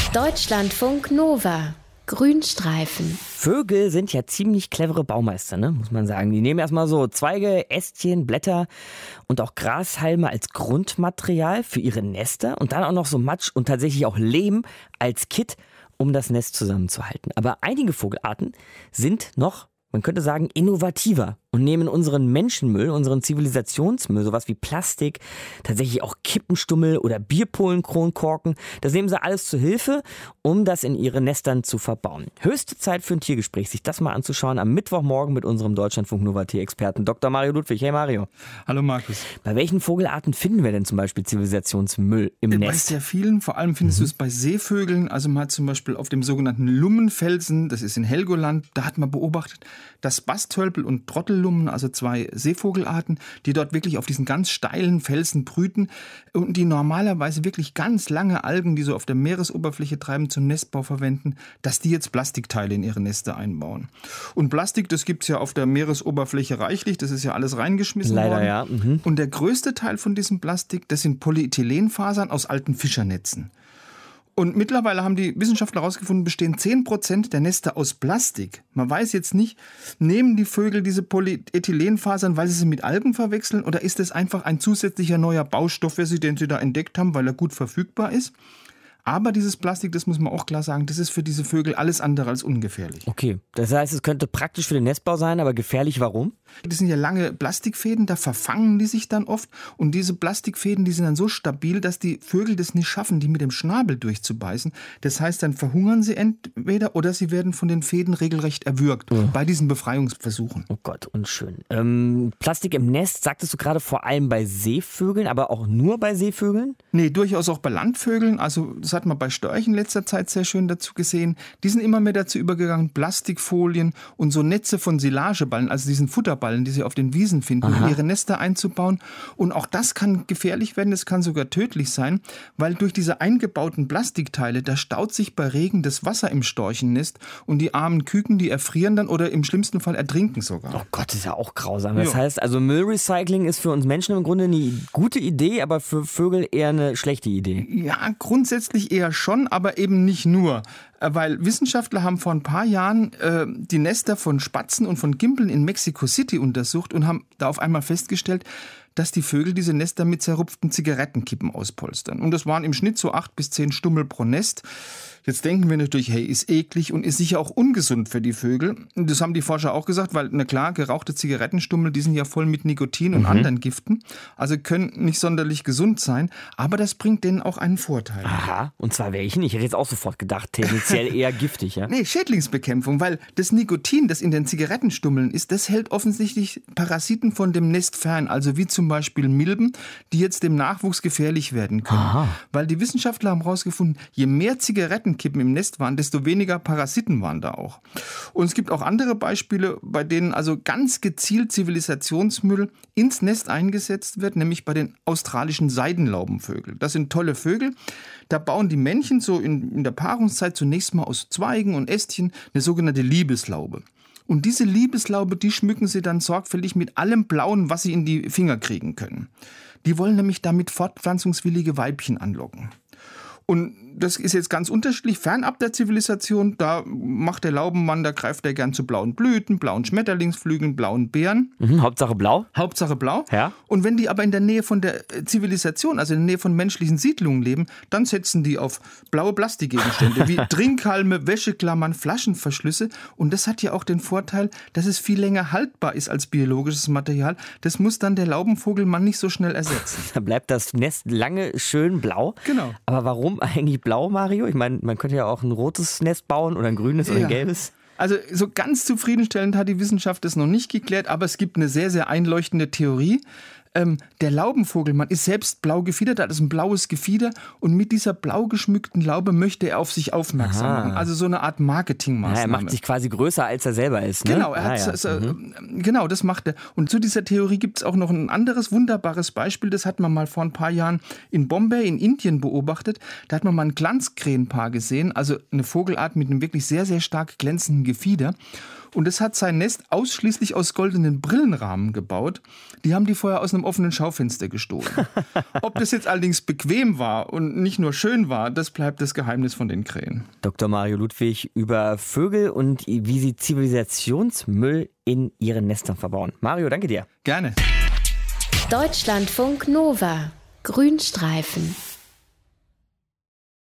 Deutschlandfunk Nova. Grünstreifen. Vögel sind ja ziemlich clevere Baumeister, ne? Muss man sagen. Die nehmen erstmal so Zweige, Ästchen, Blätter und auch Grashalme als Grundmaterial für ihre Nester und dann auch noch so Matsch und tatsächlich auch Lehm als Kit, um das Nest zusammenzuhalten. Aber einige Vogelarten sind noch, man könnte sagen, innovativer und nehmen unseren Menschenmüll, unseren Zivilisationsmüll, sowas wie Plastik, tatsächlich auch Kippenstummel oder Bierpolenkronkorken, das nehmen sie alles zu Hilfe, um das in ihre Nestern zu verbauen. Höchste Zeit für ein Tiergespräch, sich das mal anzuschauen am Mittwochmorgen mit unserem Deutschlandfunk Nova Tierexperten Dr. Mario Ludwig. Hey Mario. Hallo Markus. Bei welchen Vogelarten finden wir denn zum Beispiel Zivilisationsmüll im Nest? Bei sehr vielen, vor allem findest du es bei Seevögeln. Also man hat zum Beispiel auf dem sogenannten Lummenfelsen, das ist in Helgoland, da hat man beobachtet, dass Bastölpel und Trottellummen, also zwei Seevogelarten, die dort wirklich auf diesen ganz steilen Felsen brüten und die normalerweise wirklich ganz lange Algen, die so auf der Meeresoberfläche treiben, zum Nestbau verwenden, dass die jetzt Plastikteile in ihre Nester einbauen. Und Plastik, das gibt es ja auf der Meeresoberfläche reichlich, das ist ja alles reingeschmissen Leider, worden. ja. Und der größte Teil von diesem Plastik, das sind Polyethylenfasern aus alten Fischernetzen. Und mittlerweile haben die Wissenschaftler herausgefunden, bestehen 10% der Nester aus Plastik. Man weiß jetzt nicht, nehmen die Vögel diese Polyethylenfasern, weil sie sie mit Algen verwechseln, oder ist es einfach ein zusätzlicher neuer Baustoff, den sie da entdeckt haben, weil er gut verfügbar ist? Aber dieses Plastik, das muss man auch klar sagen, das ist für diese Vögel alles andere als ungefährlich. Okay, das heißt, es könnte praktisch für den Nestbau sein, aber gefährlich, warum? Das sind ja lange Plastikfäden, da verfangen die sich dann oft. Und diese Plastikfäden, die sind dann so stabil, dass die Vögel das nicht schaffen, die mit dem Schnabel durchzubeißen. Das heißt, dann verhungern sie entweder oder sie werden von den Fäden regelrecht erwürgt bei diesen Befreiungsversuchen. Oh Gott, unschön. Plastik im Nest, sagtest du gerade vor allem bei Seevögeln, aber auch nur bei Seevögeln? Nee, durchaus auch bei Landvögeln. Also das hat man bei Störchen in letzter Zeit sehr schön dazu gesehen. Die sind immer mehr dazu übergegangen, Plastikfolien und so Netze von Silageballen, also diesen Futterballen, die sie auf den Wiesen finden, in ihre Nester einzubauen. Und auch das kann gefährlich werden, das kann sogar tödlich sein, weil durch diese eingebauten Plastikteile, da staut sich bei Regen das Wasser im Storchennest und die armen Küken, die erfrieren dann oder im schlimmsten Fall ertrinken sogar. Oh Gott, das ist ja auch grausam. Das heißt, also Müllrecycling ist für uns Menschen im Grunde eine gute Idee, aber für Vögel eher eine schlechte Idee. Ja, grundsätzlich eher schon, aber eben nicht nur. Weil Wissenschaftler haben vor ein paar Jahren die Nester von Spatzen und von Gimpeln in Mexico City untersucht und haben da auf einmal festgestellt, dass die Vögel diese Nester mit zerrupften Zigarettenkippen auspolstern. Und das waren im Schnitt so 8 bis 10 Stummel pro Nest. Jetzt denken wir natürlich, hey, ist eklig und ist sicher auch ungesund für die Vögel. Und das haben die Forscher auch gesagt, weil, na klar, gerauchte Zigarettenstummel, die sind ja voll mit Nikotin und anderen Giften. Also können nicht sonderlich gesund sein, aber das bringt denen auch einen Vorteil. Aha, und zwar welchen? Ich hätte jetzt auch sofort gedacht, tendenziell eher giftig, ja? Nee, Schädlingsbekämpfung, weil das Nikotin, das in den Zigarettenstummeln ist, das hält offensichtlich Parasiten von dem Nest fern, also wie zum Beispiel Milben, die jetzt dem Nachwuchs gefährlich werden können. Aha. Weil die Wissenschaftler haben herausgefunden, je mehr Zigarettenkippen im Nest waren, desto weniger Parasiten waren da auch. Und es gibt auch andere Beispiele, bei denen also ganz gezielt Zivilisationsmüll ins Nest eingesetzt wird, nämlich bei den australischen Seidenlaubenvögeln. Das sind tolle Vögel. Da bauen die Männchen so in der Paarungszeit zunächst mal aus Zweigen und Ästchen eine sogenannte Liebeslaube. Und diese Liebeslaube, die schmücken sie dann sorgfältig mit allem Blauen, was sie in die Finger kriegen können. Die wollen nämlich damit fortpflanzungswillige Weibchen anlocken. Und das ist jetzt ganz unterschiedlich. Fernab der Zivilisation, da macht der Laubenmann, da greift er gern zu blauen Blüten, blauen Schmetterlingsflügeln, blauen Beeren. Hauptsache blau? Hauptsache blau. Ja. Und wenn die aber in der Nähe von der Zivilisation, also in der Nähe von menschlichen Siedlungen leben, dann setzen die auf blaue Plastikgegenstände wie Trinkhalme, Wäscheklammern, Flaschenverschlüsse. Und das hat ja auch den Vorteil, dass es viel länger haltbar ist als biologisches Material. Das muss dann der Laubenvogelmann nicht so schnell ersetzen. Da bleibt das Nest lange schön blau. Genau. Aber warum eigentlich blau, Mario? Ich meine, man könnte ja auch ein rotes Nest bauen oder ein grünes oder ein gelbes. Also so ganz zufriedenstellend hat die Wissenschaft das noch nicht geklärt, aber es gibt eine sehr, sehr einleuchtende Theorie. Der Laubenvogelmann ist selbst blau gefiedert, hat ein blaues Gefieder und mit dieser blau geschmückten Laube möchte er auf sich aufmerksam machen. Also so eine Art Marketingmaßnahme. Ja, er macht sich quasi größer, als er selber ist. Ne? Genau, genau, das macht er. Und zu dieser Theorie gibt es auch noch ein anderes wunderbares Beispiel. Das hat man mal vor ein paar Jahren in Bombay in Indien beobachtet. Da hat man mal ein Glanzkrähenpaar gesehen, also eine Vogelart mit einem wirklich sehr, sehr stark glänzenden Gefieder. Und es hat sein Nest ausschließlich aus goldenen Brillenrahmen gebaut. Die haben die vorher aus einem offenen Schaufenster gestohlen. Ob das jetzt allerdings bequem war und nicht nur schön war, das bleibt das Geheimnis von den Krähen. Dr. Mario Ludwig über Vögel und wie sie Zivilisationsmüll in ihren Nestern verbauen. Mario, danke dir. Gerne. Deutschlandfunk Nova. Grünstreifen.